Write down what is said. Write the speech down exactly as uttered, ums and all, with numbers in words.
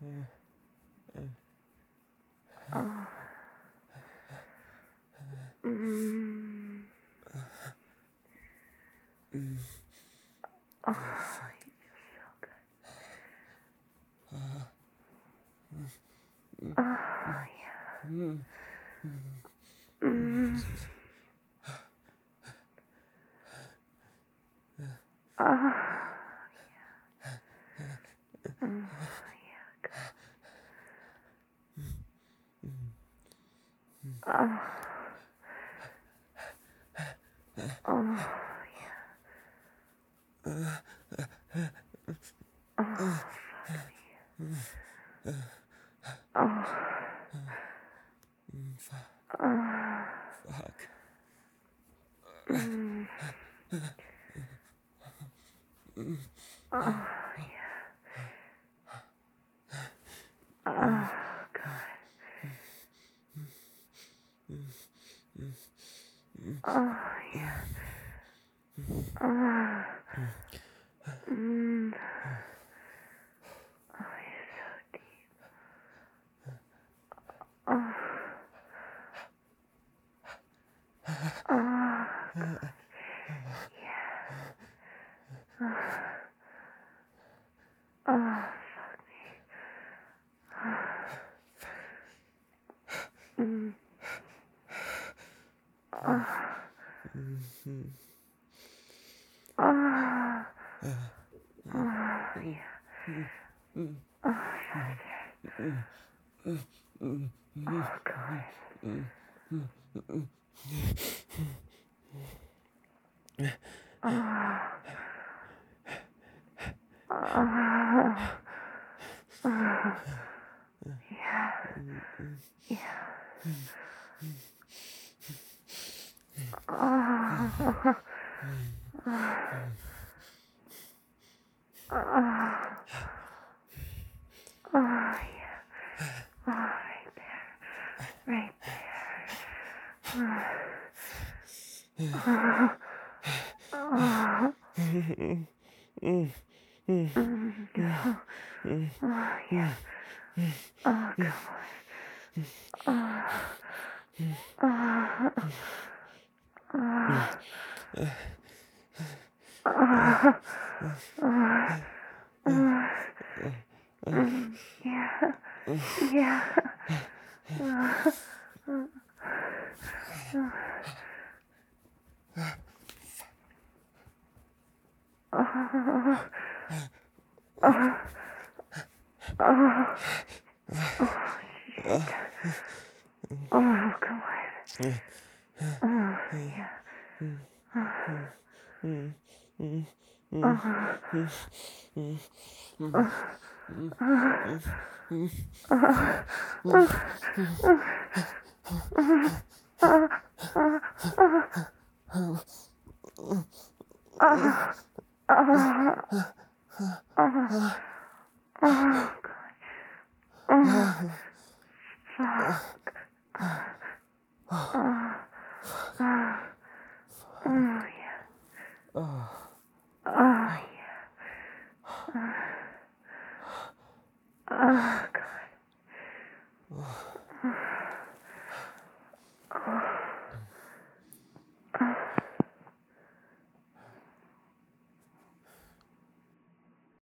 Oh. Mm. Oh, you feel so good. Oh, yeah. Mm. Oh, yeah. Mm, yeah, good. Oh. Oh, yeah. Oh, fuck me. Oh. Oh. Fuck. Mm. Oh, yeah. Oh, God. Oh, yeah. Oh. Mm. Oh, you're so deep. Oh. Oh, God. Yeah. Oh. Oh, fuck me. Mm. Oh. Oh. Oh, yeah. Oh, faster. Oh, God. Oh. Oh. Oh. Yeah. Yeah. Oh. Oh. Oh, yeah. Oh, right there. Right there. Oh. Oh. Mm. Oh. Oh, yeah. Oh, come on. Oh. Oh. Oh. Oh. Oh. Mm. Yeah. Yeah. Oh. Oh. Oh. Oh. Oh, shit. Oh, come on. Oh, yeah. Oh. Oh. Oh, yeah. Oh, yeah. Oh, God.